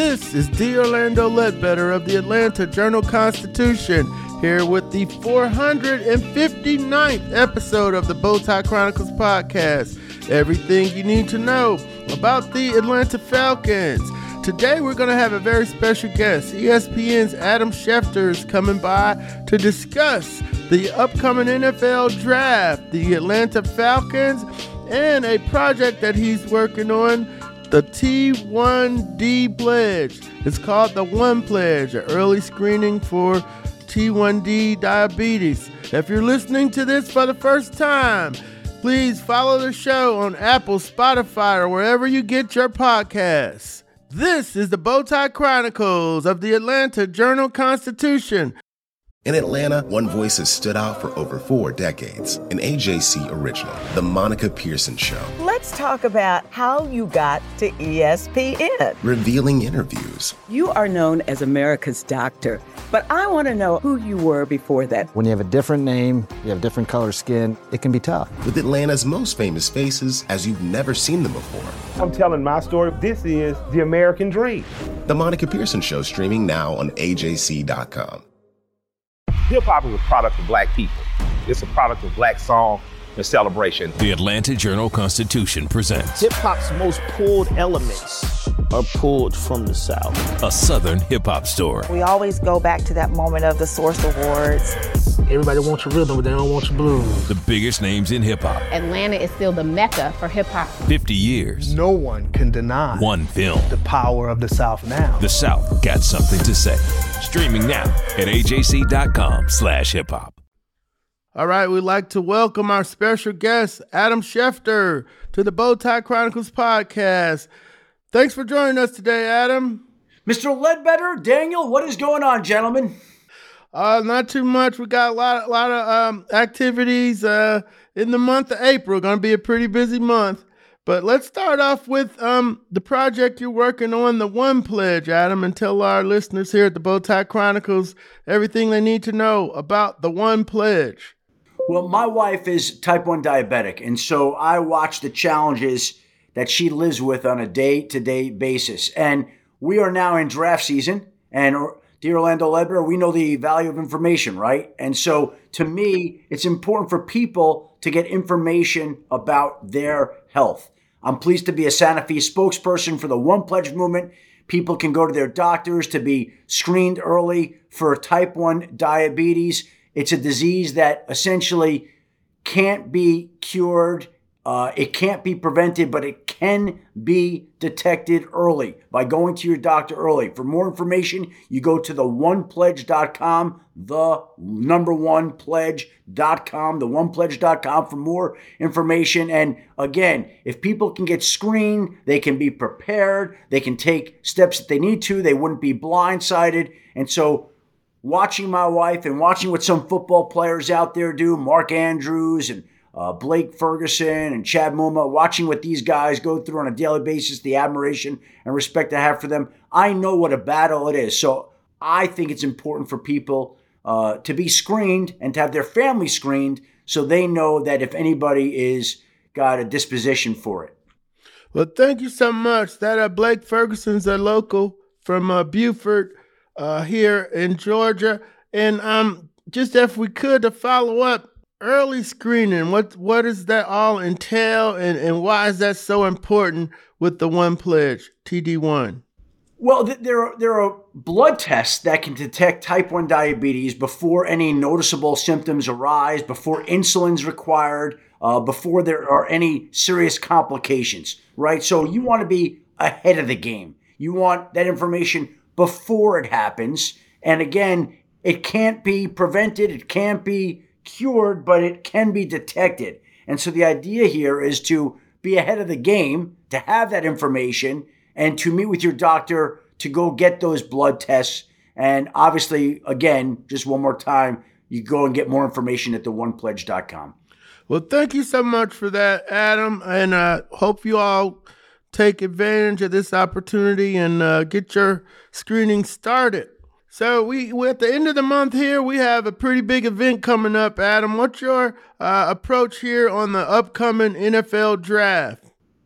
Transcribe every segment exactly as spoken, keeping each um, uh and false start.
This is D. Orlando Ledbetter of the Atlanta Journal-Constitution, here with the four hundred fifty-ninth episode of the Bowtie Chronicles podcast. Everything you need to know about the Atlanta Falcons. Today we're going to have a very special guest. E S P N's Adam Schefter is coming by to discuss the upcoming N F L draft, the Atlanta Falcons, and a project that he's working on, the T one D Pledge. It's called the One Pledge, an early screening for T one D diabetes. If you're listening to this for the first time, please follow the show on Apple, Spotify, or wherever you get your podcasts. This is the Bowtie Chronicles of the Atlanta Journal-Constitution. In Atlanta, one voice has stood out for over four decades. An A J C original, The Monica Pearson Show. Let's talk about how you got to E S P N. Revealing interviews. You are known as America's doctor, but I want to know who you were before that. When you have a different name, you have different color skin, it can be tough. With Atlanta's most famous faces as you've never seen them before. I'm telling my story. This is the American dream. The Monica Pearson Show, streaming now on A J C dot com. Hip-hop is a product of black people. It's a product of black song and celebration. The Atlanta Journal-Constitution presents hip-hop's most pulled elements are pulled from the South. A Southern hip-hop story. We always go back to that moment of the Source Awards. Everybody wants your rhythm, but they don't want your blues. The biggest names in hip-hop. Atlanta is still the mecca for hip-hop. fifty years. No one can deny one film. The power of the South now. The South got something to say. Streaming now at A J C dot com slash hip hop. All right, we'd like to welcome our special guest, Adam Schefter, to the Bowtie Chronicles podcast. Thanks for joining us today, Adam. Mister Ledbetter, Daniel, what is going on, gentlemen? Uh, not too much. We got a lot, a lot of um, activities uh, in the month of April. Going to be a pretty busy month. But let's start off with um, the project you're working on, the One Pledge, Adam, and tell our listeners here at the Bowtie Chronicles everything they need to know about the One Pledge. Well, my wife is type one diabetic, and so I watch the challenges that she lives with on a day-to-day basis. And we are now in draft season, and dear Orlando Ledbetter, we know the value of information, right? And so to me, it's important for people to get information about their health. I'm pleased to be a Santa Fe spokesperson for the One Pledge movement. People can go to their doctors to be screened early for type one diabetes. It's a disease that essentially can't be cured. Uh, it can't be prevented, but it can be detected early by going to your doctor early. For more information, you go to the one pledge dot com, the number one pledge dot com, the one pledge dot com for more information. And again, if people can get screened, they can be prepared, they can take steps that they need to, they wouldn't be blindsided. And so watching my wife and watching what some football players out there do, Mark Andrews and Uh, Blake Ferguson and Chad Muma, watching what these guys go through on a daily basis, the admiration and respect I have for them, I know what a battle it is. So I think it's important for people uh, to be screened and to have their family screened so they know that if anybody is got a disposition for it. Well, thank you so much. That uh, Blake Ferguson's a local from uh, Beaufort uh, here in Georgia. And um, just if we could, to follow up, early screening, what what does that all entail, and, and why is that so important with the One Pledge, T D one? Well, th- there are, there are blood tests that can detect type one diabetes before any noticeable symptoms arise, before insulin's required, uh, before there are any serious complications, right? So you want to be ahead of the game. You want that information before it happens. And again, it can't be prevented. It can't be cured, but it can be detected. And so the idea here is to be ahead of the game, to have that information, and to meet with your doctor to go get those blood tests. And obviously, again, just one more time, you go and get more information at the one pledge dot com. Well, thank you so much for that, Adam, and uh, hope you all take advantage of this opportunity and uh, get your screening started. So we we're at the end of the month here. We have a pretty big event coming up, Adam. What's your uh, approach here on the upcoming N F L draft?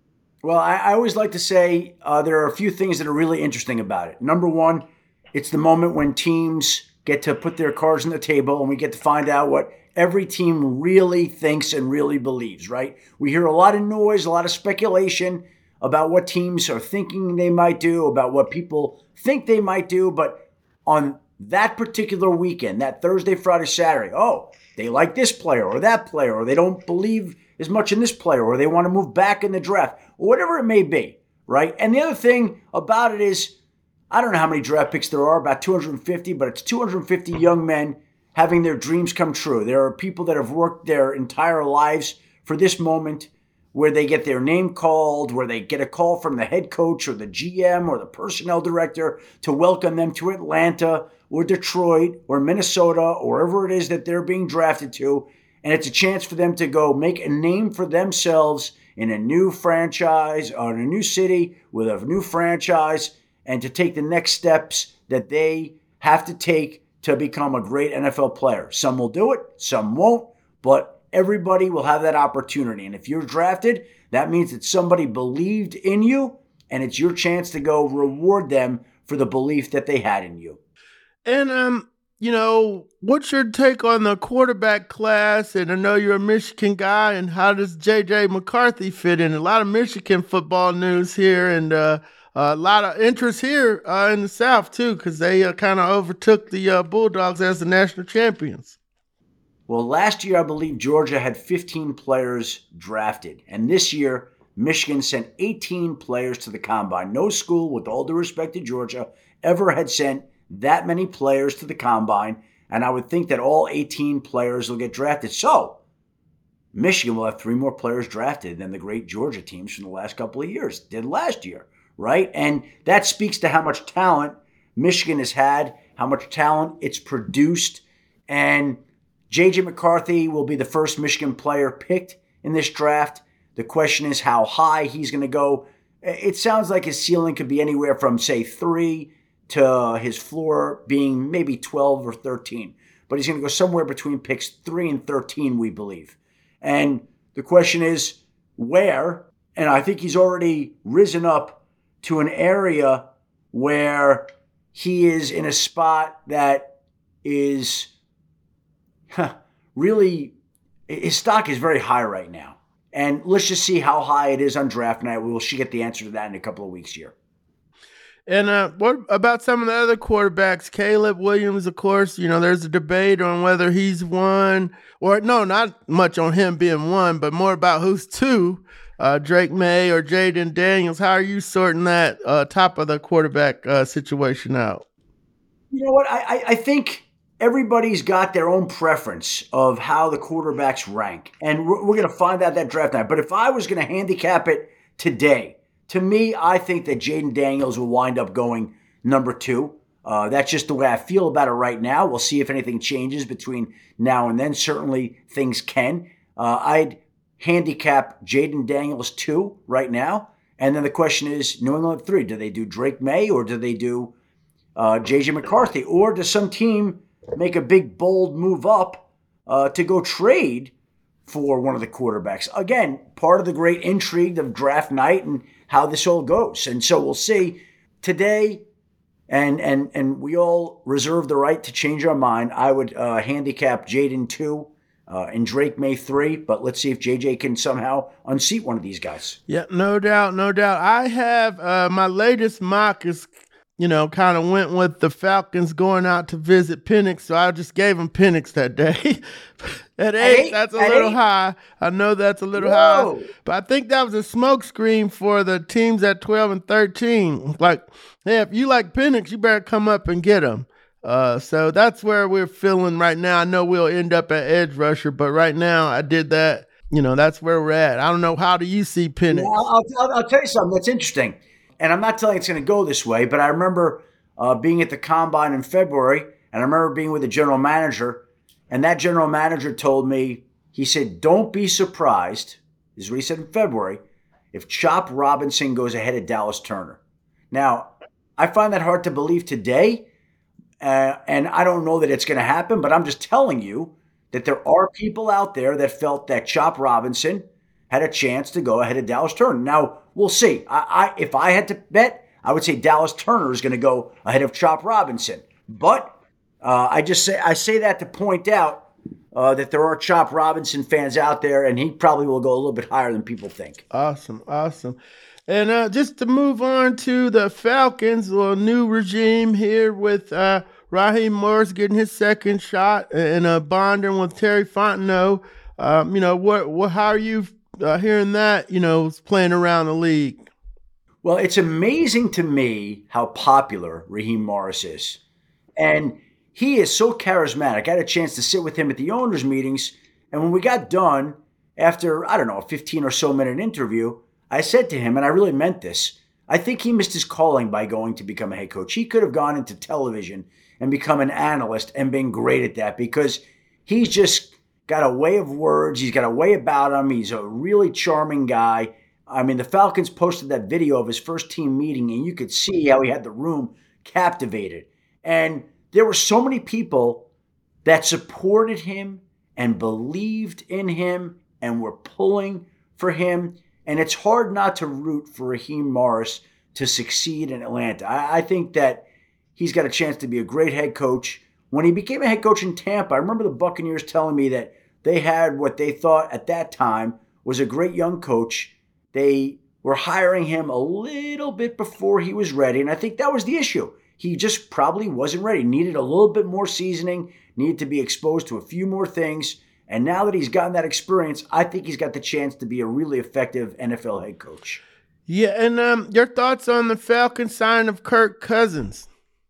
Well, I, I always like to say uh, there are a few things that are really interesting about it. Number one, it's the moment when teams get to put their cards on the table and we get to find out what every team really thinks and really believes, right? We hear a lot of noise, a lot of speculation about what teams are thinking they might do, about what people think they might do. But on that particular weekend, that Thursday, Friday, Saturday, oh, they like this player or that player, or they don't believe as much in this player, or they want to move back in the draft, or whatever it may be, right? And the other thing about it is, I don't know how many draft picks there are, about two hundred fifty, but it's two hundred fifty young men having their dreams come true. There are people that have worked their entire lives for this moment where they get their name called, where they get a call from the head coach or the G M or the personnel director to welcome them to Atlanta or Detroit or Minnesota or wherever it is that they're being drafted to. And it's a chance for them to go make a name for themselves in a new franchise or in a new city with a new franchise, and to take the next steps that they have to take to become a great N F L player. Some will do it, some won't, but everybody will have that opportunity. And if you're drafted, that means that somebody believed in you, and it's your chance to go reward them for the belief that they had in you. And, um, you know, what's your take on the quarterback class? And I know you're a Michigan guy, and how does J J McCarthy fit in? A lot of Michigan football news here, and uh, a lot of interest here uh, in the South, too, because they uh, kind of overtook the uh, Bulldogs as the national champions. Well, last year, I believe Georgia had fifteen players drafted. And this year, Michigan sent eighteen players to the combine. No school, with all due respect to Georgia, ever had sent that many players to the combine. And I would think that all eighteen players will get drafted. So Michigan will have three more players drafted than the great Georgia teams from the last couple of years did last year, right? And that speaks to how much talent Michigan has had, how much talent it's produced. And J J McCarthy will be the first Michigan player picked in this draft. The question is how high he's going to go. It sounds like his ceiling could be anywhere from, say, three to his floor being maybe twelve or thirteen. But he's going to go somewhere between picks three and thirteen, we believe. And the question is where? And I think he's already risen up to an area where he is in a spot that is huh, really, his stock is very high right now. And let's just see how high it is on draft night. We will get the answer to that in a couple of weeks here. And uh, what about some of the other quarterbacks? Caleb Williams, of course, you know, there's a debate on whether he's one or no, not much on him being one, but more about who's two, uh, Drake May or Jaden Daniels. How are you sorting that uh, top of the quarterback uh, situation out? You know what? I, I think everybody's got their own preference of how the quarterbacks rank. And we're, we're going to find out that draft night. But if I was going to handicap it today, to me, I think that Jaden Daniels will wind up going number two. Uh, that's just the way I feel about it right now. We'll see if anything changes between now and then. Certainly things can. Uh, I'd handicap Jaden Daniels two right now. And then the question is, New England three, do they do Drake May or do they do uh, J J McCarthy? Or does some team make a big, bold move up uh, to go trade for one of the quarterbacks? Again, part of the great intrigue of draft night and how this all goes. And so we'll see today, and and and we all reserve the right to change our mind. I would uh, handicap Jaden two uh, and Drake May three, but let's see if J J can somehow unseat one of these guys. Yeah, no doubt, no doubt. I have uh, my latest mock is, you know, kind of went with the Falcons going out to visit Penix, so I just gave them Penix that day. At eight, eight, that's a little eight. high. I know that's a little Whoa. high, but I think that was a smokescreen for the teams at twelve and thirteen. Like, hey, if you like Penix, you better come up and get him. Uh, so that's where we're feeling right now. I know we'll end up at edge rusher, but right now I did that. You know, that's where we're at. I don't know. How do you see Penix? Yeah, I'll, I'll, I'll tell you something that's interesting. And I'm not telling you it's going to go this way, but I remember uh, being at the Combine in February, and I remember being with the general manager, and that general manager told me, he said, don't be surprised, this is what he said in February, if Chop Robinson goes ahead of Dallas Turner. Now, I find that hard to believe today, uh, and I don't know that it's going to happen, but I'm just telling you that there are people out there that felt that Chop Robinson had a chance to go ahead of Dallas Turner. Now, we'll see. I, I if I had to bet, I would say Dallas Turner is going to go ahead of Chop Robinson. But uh, I just say I say that to point out uh, that there are Chop Robinson fans out there, and he probably will go a little bit higher than people think. Awesome, awesome. And uh, just to move on to the Falcons, a little new regime here with uh, Raheem Morris getting his second shot and uh, bonding with Terry Fontenot. Um, you know, what, what, how are you uh, hearing that, you know, playing around the league? Well, it's amazing to me how popular Raheem Morris is. And he is so charismatic. I had a chance to sit with him at the owners' meetings. And when we got done, after, I don't know, a fifteen or so minute interview, I said to him, and I really meant this, I think he missed his calling by going to become a head coach. He could have gone into television and become an analyst and been great at that because he's just got a way of words. He's got a way about him. He's a really charming guy. I mean, the Falcons posted that video of his first team meeting, and you could see how he had the room captivated. And there were so many people that supported him and believed in him and were pulling for him. And it's hard not to root for Raheem Morris to succeed in Atlanta. I, I think that he's got a chance to be a great head coach. When he became a head coach in Tampa, I remember the Buccaneers telling me that they had what they thought at that time was a great young coach. They were hiring him a little bit before he was ready, and I think that was the issue. He just probably wasn't ready. Needed a little bit more seasoning, needed to be exposed to a few more things. And now that he's gotten that experience, I think he's got the chance to be a really effective N F L head coach. Yeah, and um, your thoughts on the Falcons signing of Kirk Cousins?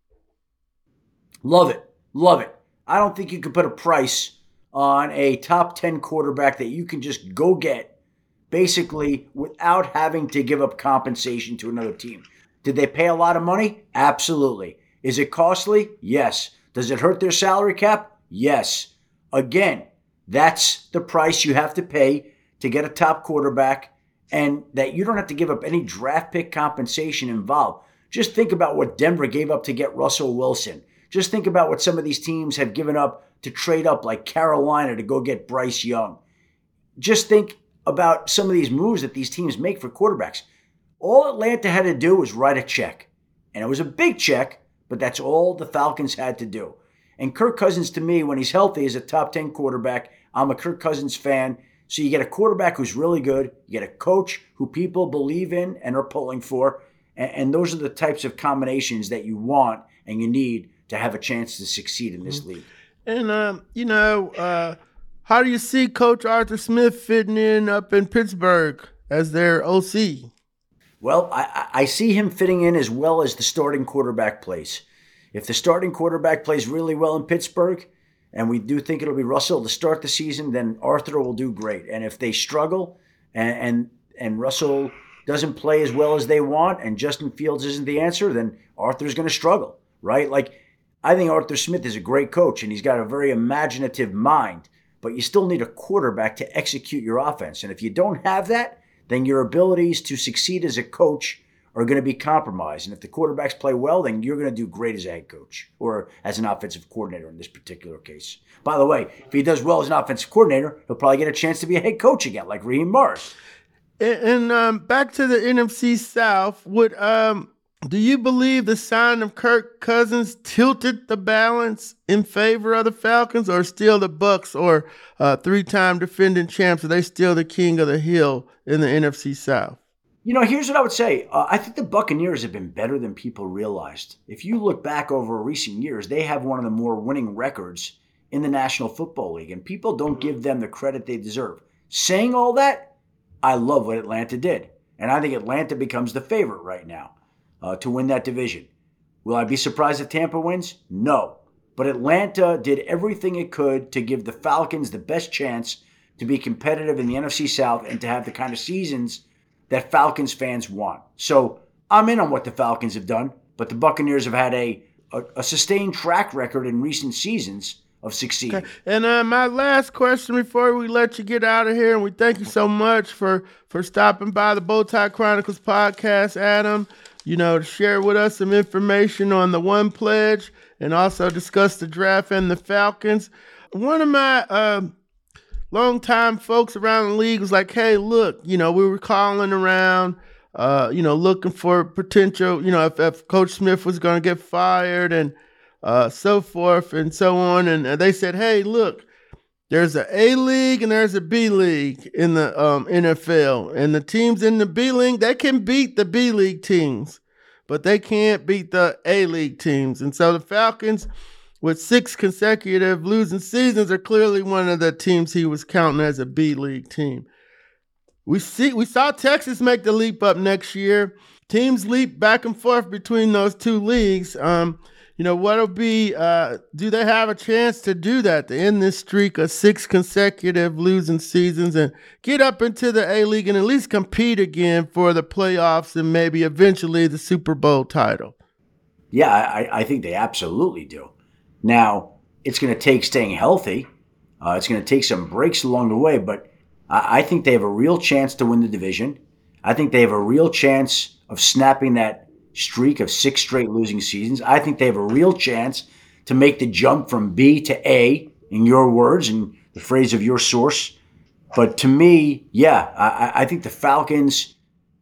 Love it. Love it. I don't think you could put a price on a top ten quarterback that you can just go get, basically without having to give up compensation to another team. Did they pay a lot of money? Absolutely. Is it costly? Yes. Does it hurt their salary cap? Yes. Again, that's the price you have to pay to get a top quarterback, and that you don't have to give up any draft pick compensation involved. Just think about what Denver gave up to get Russell Wilson. Just think about what some of these teams have given up to trade up, like Carolina, to go get Bryce Young. Just think about some of these moves that these teams make for quarterbacks. All Atlanta had to do was write a check. And it was a big check, but that's all the Falcons had to do. And Kirk Cousins, to me, when he's healthy, is a top ten quarterback. I'm a Kirk Cousins fan. So you get a quarterback who's really good. You get a coach who people believe in and are pulling for. And, and those are the types of combinations that you want and you need to have a chance to succeed in this mm-hmm. league. And, um, you know, uh, how do you see Coach Arthur Smith fitting in up in Pittsburgh as their O C? Well, I, I see him fitting in as well as the starting quarterback plays. If the starting quarterback plays really well in Pittsburgh, and we do think it'll be Russell to start the season, then Arthur will do great. And if they struggle and and, and Russell doesn't play as well as they want and Justin Fields isn't the answer, then Arthur's going to struggle, right? Like, I think Arthur Smith is a great coach, and he's got a very imaginative mind, but you still need a quarterback to execute your offense. And if you don't have that, then your abilities to succeed as a coach are going to be compromised. And if the quarterbacks play well, then you're going to do great as a head coach or as an offensive coordinator in this particular case. By the way, if he does well as an offensive coordinator, he'll probably get a chance to be a head coach again, like Raheem Morris. And, and um, back to the N F C South, would um, do you believe the sign of Kirk Cousins tilted the balance in favor of the Falcons, or still the Bucs or uh, three-time defending champs? Are they still the king of the hill in the N F C South? You know, here's what I would say. Uh, I think the Buccaneers have been better than people realized. If you look back over recent years, they have one of the more winning records in the National Football League, and people don't give them the credit they deserve. Saying all that, I love what Atlanta did, and I think Atlanta becomes the favorite right now uh, to win that division. Will I be surprised if Tampa wins? No. But Atlanta did everything it could to give the Falcons the best chance to be competitive in the N F C South and to have the kind of seasons that Falcons fans want. So I'm in on what the Falcons have done, but the Buccaneers have had a, a, a sustained track record in recent seasons of succeeding. Okay. And uh, my last question before we let you get out of here, and we thank you so much for, for stopping by the Bowtie Chronicles podcast, Adam, you know, to share with us some information on the One Pledge and also discuss the draft and the Falcons. One of my uh, longtime folks around the league was like, hey, look, you know, we were calling around, uh, you know, looking for potential, you know, if, if Coach Smith was going to get fired and uh, so forth and so on. And they said, hey, look, there's an A league and there's a B league in the um, N F L. And the teams in the B league, they can beat the B league teams, but they can't beat the A league teams. And so the Falcons, with six consecutive losing seasons, are clearly one of the teams he was counting as a B League team. We see we saw Texas make the leap up next year. Teams leap back and forth between those two leagues. Um, you know, what'll be, uh, do they have a chance to do that, to end this streak of six consecutive losing seasons and get up into the A League and at least compete again for the playoffs and maybe eventually the Super Bowl title? Yeah, I, I think they absolutely do. Now, it's going to take staying healthy. Uh, it's going to take some breaks along the way, but I, I think they have a real chance to win the division. I think they have a real chance of snapping that streak of six straight losing seasons. I think they have a real chance to make the jump from B to A, in your words and the phrase of your source. But to me, yeah, I, I think the Falcons,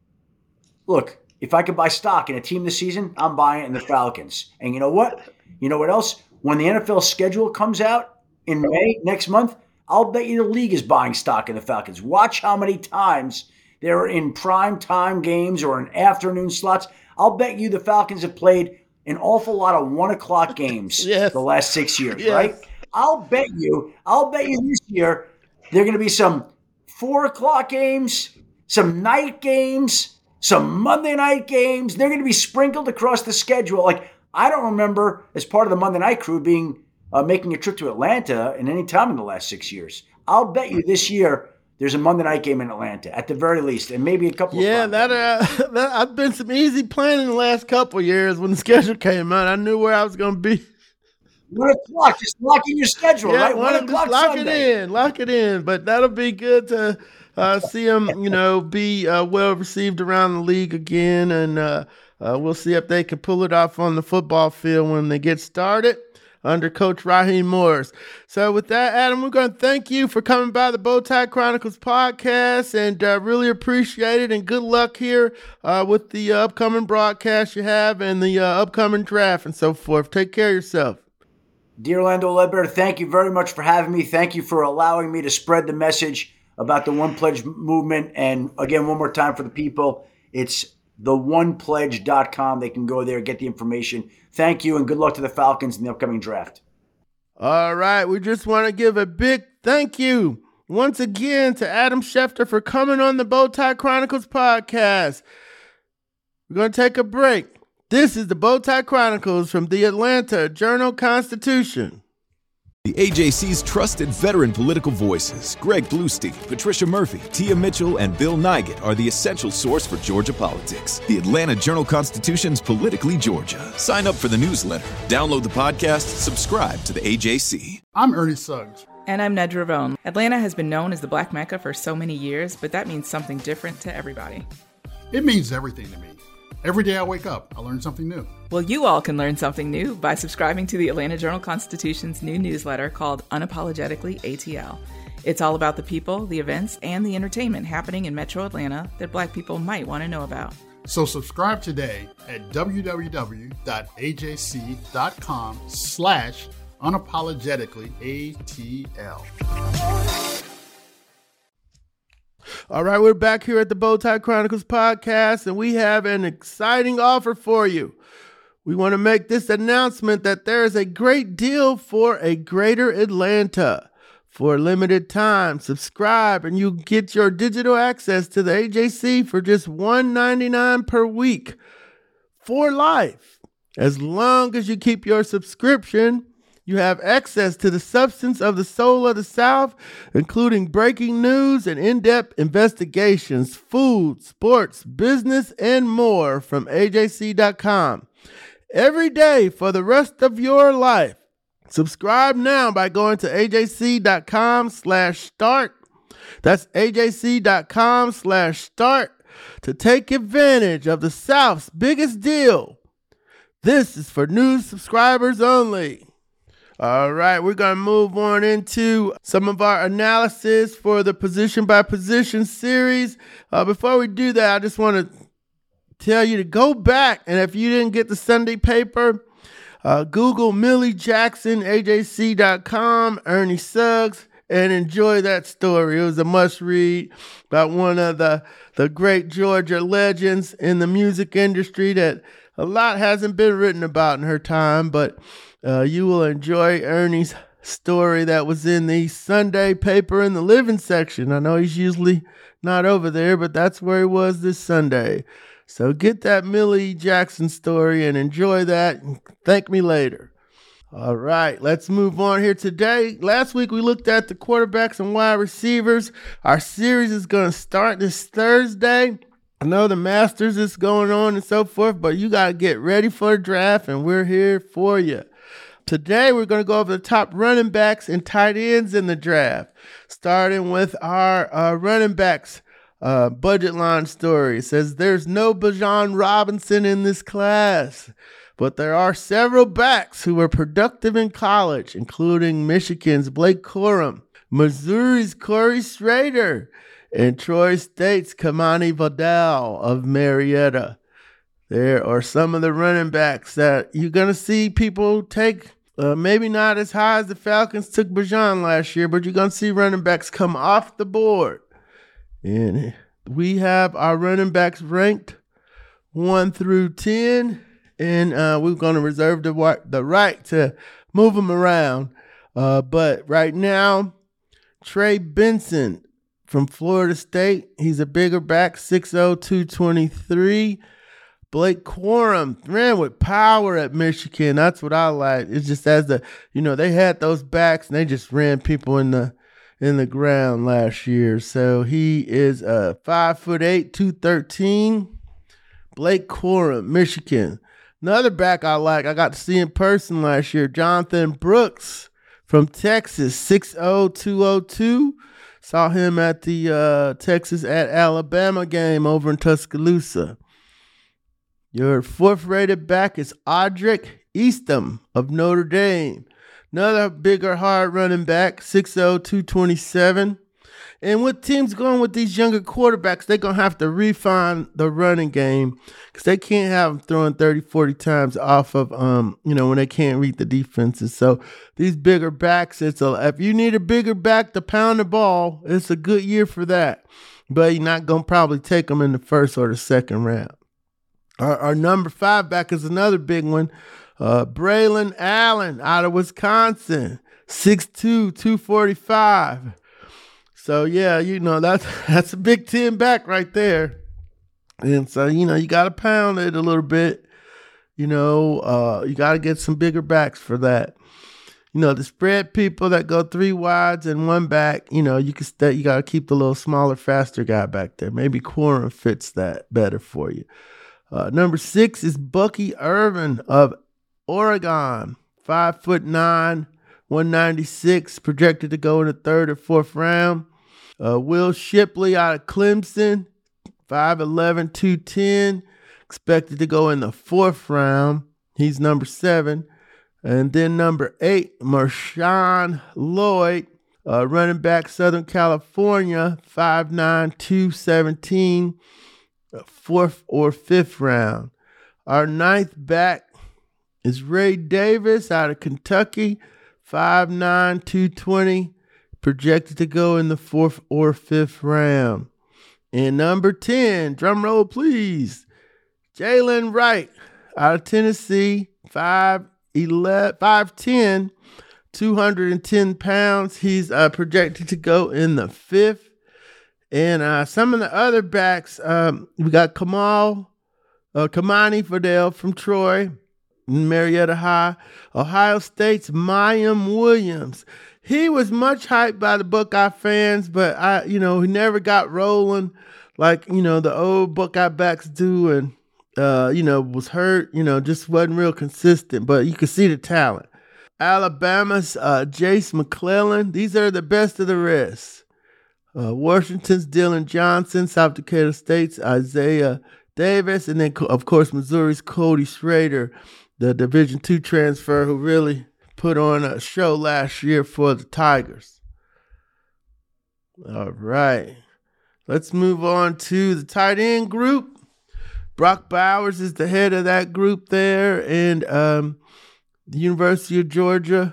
look, if I could buy stock in a team this season, I'm buying it in the Falcons. And you know what? You know what else? When the N F L schedule comes out in May next month, I'll bet you the league is buying stock in the Falcons. Watch how many times they're in prime time games or in afternoon slots. I'll bet you the Falcons have played an awful lot of one o'clock games yes. the last six years, yes. right? I'll bet you, I'll bet you this year there are going to be some four o'clock games, some night games, some Monday night games. They're going to be sprinkled across the schedule. Like, I don't remember, as part of the Monday Night Crew, being uh, making a trip to Atlanta in any time in the last six years. I'll bet you this year there's a Monday night game in Atlanta, at the very least, and maybe a couple yeah, of that, uh, that I've been some easy planning the last couple of years. When the schedule came out, I knew where I was going to be. One o'clock, just lock in your schedule, yeah, right? One o'clock lock Sunday. it in, lock it in. But that'll be good to uh, see them, you know, be uh, well received around the league again, and uh, Uh, we'll see if they can pull it off on the football field when they get started under Coach Raheem Morris. So with that, Adam, we're going to thank you for coming by the Bowtie Chronicles podcast, and uh, really appreciate it, and good luck here uh, with the uh, upcoming broadcast you have and the uh, upcoming draft and so forth. Take care of yourself. Dear Orlando Ledbetter, thank you very much for having me. Thank you for allowing me to spread the message about the One Pledge movement. And again, one more time for the people, it's the one pledge dot com. They can go there, get the information. Thank you, and good luck to the Falcons in the upcoming draft. All right, we just want to give a big thank you once again to Adam Schefter for coming on the Bowtie Chronicles podcast. We're going to take a break. This is the Bowtie Chronicles from the Atlanta Journal-Constitution. The A J C's trusted veteran political voices, Greg Bluestein, Patricia Murphy, Tia Mitchell, and Bill Nygut, are the essential source for Georgia politics. The Atlanta Journal-Constitution's Politically Georgia. Sign up for the newsletter, download the podcast, subscribe to the A J C. I'm Ernie Suggs. And I'm Nedra Ravone. Atlanta has been known as the Black Mecca for so many years, but that means something different to everybody. It means everything to me. Every day I wake up, I learn something new. Well, you all can learn something new by subscribing to the Atlanta Journal-Constitution's new newsletter called Unapologetically A T L. It's all about the people, the events, and the entertainment happening in Metro Atlanta that Black people might want to know about. So subscribe today at www.ajc.com slash unapologetically ATL. All right, we're back here at the Bowtie Chronicles podcast, and we have an exciting offer for you. We want to make this announcement that there is a great deal for a greater Atlanta. For a limited time, subscribe and you get your digital access to the A J C for just one dollar and ninety-nine cents per week for life. As long as you keep your subscription, you have access to the substance of the soul of the South, including breaking news and in-depth investigations, food, sports, business, and more from A J C dot com. Every day for the rest of your life. Subscribe now by going to A J C dot com slash start. That's A J C dot com slash start to take advantage of the South's biggest deal. This is for new subscribers only. All right, we're going to move on into some of our analysis for the position by position series. Uh, before we do that, I just want to tell you to go back, and if you didn't get the Sunday paper, uh, Google Millie Jackson, A J C dot com, Ernie Suggs, and enjoy that story. It was a must read about one of the, the great Georgia legends in the music industry that a lot hasn't been written about in her time, but uh, you will enjoy Ernie's story that was in the Sunday paper in the living section. I know he's usually not over there, but that's where he was this Sunday. So get that Millie Jackson story and enjoy that. And thank me later. All right, let's move on here today. Last week we looked at the quarterbacks and wide receivers. Our series is going to start this Thursday. I know the Masters is going on and so forth, but you got to get ready for the draft, and we're here for you. Today, we're going to go over the top running backs and tight ends in the draft, starting with our uh, running backs uh, budget line story. It says there's no Bijan Robinson in this class, but there are several backs who were productive in college, including Michigan's Blake Corum, Missouri's Corey Schrader, and Troy State's Kamani Vidal of Marietta. There are some of the running backs that you're going to see people take, uh, maybe not as high as the Falcons took Bijan last year, but you're going to see running backs come off the board. And we have our running backs ranked one through ten, and uh, we're going to reserve the, the right to move them around. Uh, but right now, Trey Benson from Florida State, he's a bigger back, six oh, two twenty-three. Blake Corum ran with power at Michigan. That's what I like. It's just as the, you know, they had those backs and they just ran people in the in the ground last year. So he is a five foot eight, two thirteen. Blake Corum, Michigan. Another back I like, I got to see in person last year, Jonathan Brooks from Texas, six oh, two oh two. Saw him at the uh, Texas at Alabama game over in Tuscaloosa. Your fourth-rated back is Audric Eastham of Notre Dame. Another bigger, hard running back, six oh, two twenty-seven. And with teams going with these younger quarterbacks, they're going to have to refine the running game because they can't have them throwing thirty, forty times off of, um, you know, when they can't read the defenses. So these bigger backs, it's a, if you need a bigger back to pound the ball, it's a good year for that. But you're not going to probably take them in the first or the second round. Our, our number five back is another big one. Uh, Braylon Allen out of Wisconsin, six two, two forty-five. So, yeah, you know, that's, that's a Big Ten back right there. And so, you know, you got to pound it a little bit. You know, uh, you got to get some bigger backs for that. You know, the spread people that go three wides and one back, you know, you can stay, you got to keep the little smaller, faster guy back there. Maybe Corum fits that better for you. Uh, number six is Bucky Irvin of Oregon, five foot nine, one ninety-six, projected to go in the third or fourth round. Uh, Will Shipley out of Clemson, five eleven, two ten, expected to go in the fourth round. He's number seven. And then number eight, Marshawn Lloyd, uh, running back, Southern California, five nine, two seventeen. Fourth or fifth round. Our ninth back is Ray Davis out of Kentucky, five nine, two twenty, projected to go in the fourth or fifth round. And number ten, drum roll please, Jalen Wright out of Tennessee, five eleven, five ten, two hundred ten pounds. He's uh, projected to go in the fifth. And uh, some of the other backs, um, we got Kamal, uh, Kamani Vidal from Troy, Marietta High. Ohio State's Mayim Williams. He was much hyped by the Buckeye fans, but I, you know, he never got rolling like, you know, the old Buckeye backs do, and uh, you know, was hurt, you know, just wasn't real consistent. But you could see the talent. Alabama's uh, Jace McClellan. These are the best of the rest. Uh, Washington's Dylan Johnson, South Dakota State's Isaiah Davis, and then, of course, Missouri's Cody Schrader, the Division two transfer who really put on a show last year for the Tigers. All right. Let's move on to the tight end group. Brock Bowers is the head of that group there, and um, the University of Georgia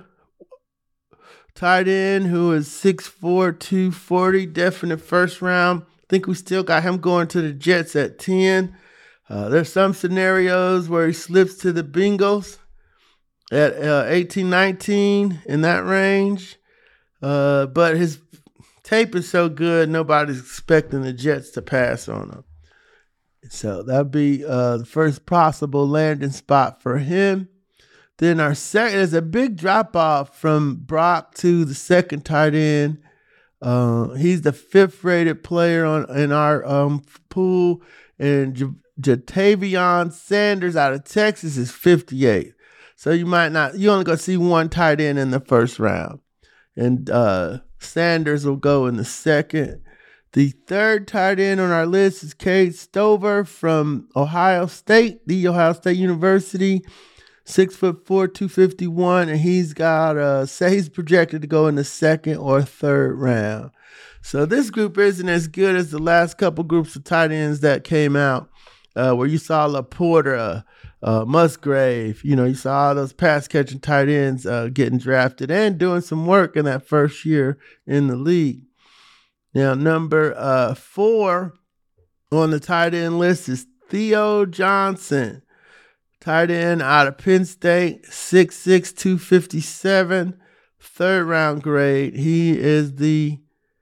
tight end who is six four, two forty, definite first round. I think we still got him going to the Jets at ten. Uh, there's some scenarios where he slips to the Bengals at uh, eighteen, nineteen, in that range. Uh, but his tape is so good, nobody's expecting the Jets to pass on him. So that'd be uh, the first possible landing spot for him. Then our second, there's a big drop off from Brock to the second tight end. Uh, he's the fifth rated player on in our um, pool, and J- Jatavion Sanders out of Texas is fifty-eight. So you might not, you only gonna see one tight end in the first round, and uh, Sanders will go in the second. The third tight end on our list is Cade Stover from Ohio State, the Ohio State University. Six foot four, two fifty-one, and he's got uh say he's projected to go in the second or third round. So this group isn't as good as the last couple groups of tight ends that came out, uh, where you saw LaPorta, uh, Musgrave. You know, you saw all those pass catching tight ends uh, getting drafted and doing some work in that first year in the league. Now, number uh, four on the tight end list is Theo Johnson. Tight end out of Penn State, six six, two fifty-seven, third round grade. He is the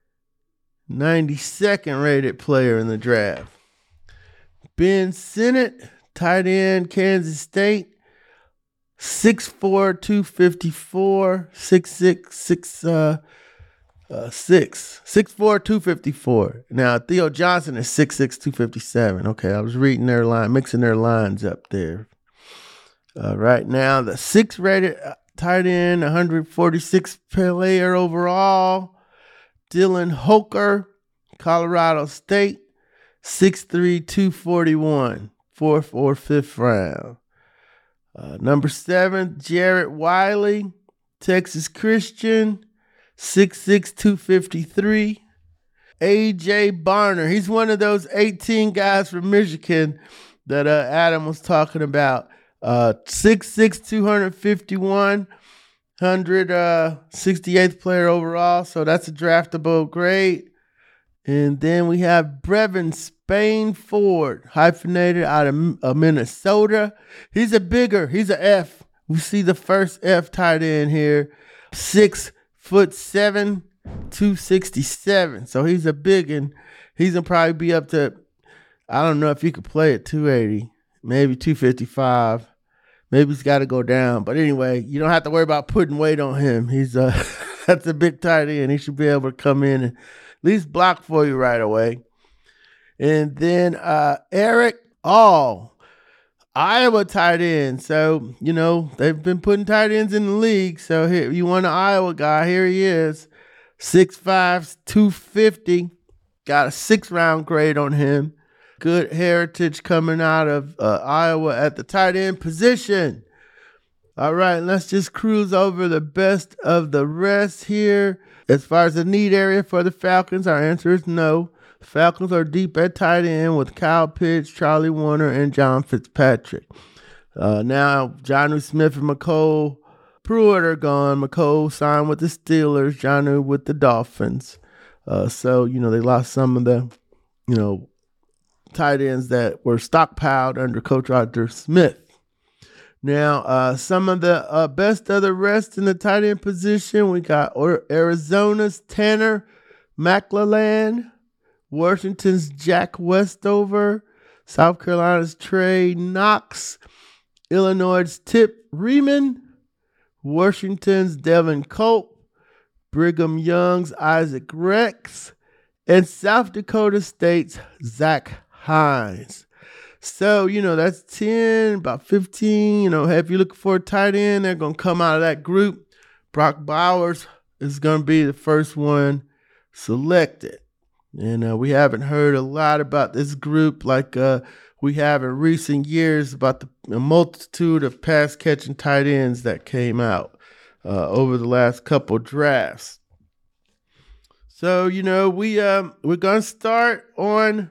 ninety-second rated player in the draft. Ben Sinnott, tight end, Kansas State, six four, two fifty-four, six six, six uh, uh, six, six four, two fifty-four. Now, Theo Johnson is six six, two fifty-seven. Okay, I was reading their line, mixing their lines up there. Uh, right now, the sixth rated tight end, one forty-six player overall, Dylan Hoker, Colorado State, six three, two forty-one, fourth or fifth round. Uh, number seven, Jarrett Wiley, Texas Christian, six six, two fifty-three. A J Barner, he's one of those eighteen guys from Michigan that uh, Adam was talking about. Uh, six six, two fifty-one, one sixty-eighth player overall, so that's a draftable grade. And then we have Brevin Spain-Ford, hyphenated out of uh, Minnesota. He's a bigger, he's an F. We see the first F tight end here, six foot seven, two sixty-seven. So he's a big one. He's gonna probably be up to, I don't know if he could play at two eighty, maybe two fifty-five. Maybe he's got to go down. But anyway, you don't have to worry about putting weight on him. He's uh, that's a big tight end. He should be able to come in and at least block for you right away. And then uh, Eric All, Iowa tight end. So, you know, they've been putting tight ends in the league. So here, you want an Iowa guy, here he is. six five, two fifty. Got a six round grade on him. Good heritage coming out of uh, Iowa at the tight end position. All right, let's just cruise over the best of the rest here. As far as the need area for the Falcons, our answer is no. The Falcons are deep at tight end with Kyle Pitts, Charlie Warner, and John Fitzpatrick. Uh, now, Jonnu Smith and McCole Pruitt are gone. McCole signed with the Steelers, Jonnu with the Dolphins. Uh, so, you know, they lost some of the, you know, tight ends that were stockpiled under Coach Arthur Smith. Now, uh, some of the uh, best of the rest in the tight end position, we got Arizona's Tanner McLellan, Washington's Jack Westover, South Carolina's Trey Knox, Illinois' Tip Riemann, Washington's Devin Culp, Brigham Young's Isaac Rex, and South Dakota State's Zach Hines. So, you know, that's ten, about fifteen. You know, if you're looking for a tight end, they're going to come out of that group. Brock Bowers is going to be the first one selected. And uh, we haven't heard a lot about this group like uh, we have in recent years about the, the multitude of pass-catching tight ends that came out. uh, over the last couple drafts. So, you know, we, um, we're going to start on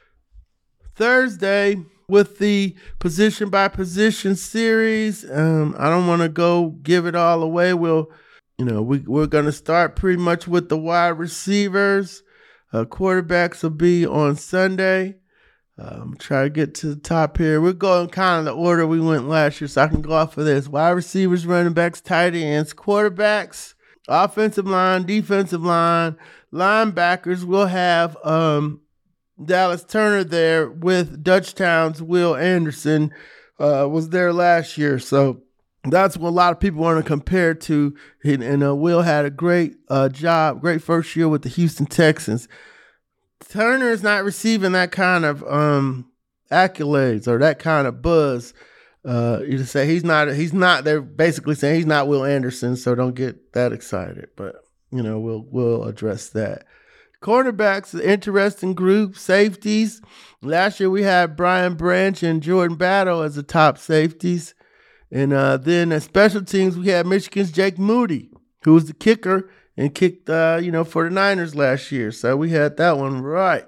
Thursday with the position by position series. Um, I don't want to go give it all away. We'll, you know, we, we're going to start pretty much with the wide receivers. Uh, quarterbacks will be on Sunday. Um, try to get to the top here. We're going kind of the order we went last year, so I can go off of this. Wide receivers, running backs, tight ends, quarterbacks, offensive line, defensive line, linebackers. We'll have um, Dallas Turner there with Dutchtown's Will Anderson uh, was there last year. So that's what a lot of people want to compare to. And, and uh, Will had a great uh, job, great first year with the Houston Texans. Turner is not receiving that kind of um, accolades or that kind of buzz. Uh, you just say he's not, he's not, they're basically saying he's not Will Anderson, so don't get that excited. But, you know, we'll we'll address that. Cornerbacks, an interesting group. Safeties. Last year we had Brian Branch and Jordan Battle as the top safeties. And uh, then at special teams, we had Michigan's Jake Moody, who was the kicker and kicked, uh, you know, for the Niners last year. So we had that one right.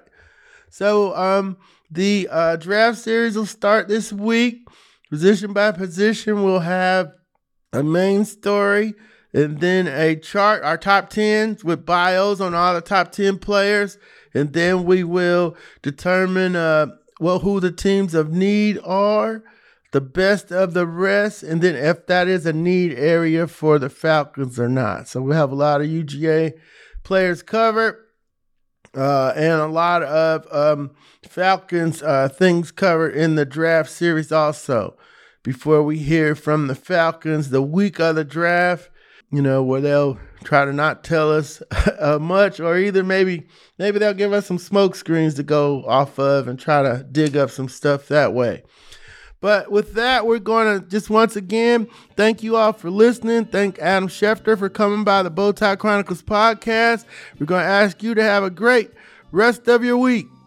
So um, the uh, draft series will start this week. Position by position, we'll have a main story and then a chart, our top tens with bios on all the top ten players. And then we will determine uh, well who the teams of need are, the best of the rest, and then if that is a need area for the Falcons or not. So we have a lot of U G A players covered uh, and a lot of um, Falcons uh, things covered in the draft series also. Before we hear from the Falcons the week of the draft, you know, where they'll try to not tell us uh, much, or either maybe maybe they'll give us some smoke screens to go off of and try to dig up some stuff that way. But with that, we're going to just once again thank you all for listening. Thank Adam Schefter for coming by the Bowtie Chronicles podcast. We're going to ask you to have a great rest of your week.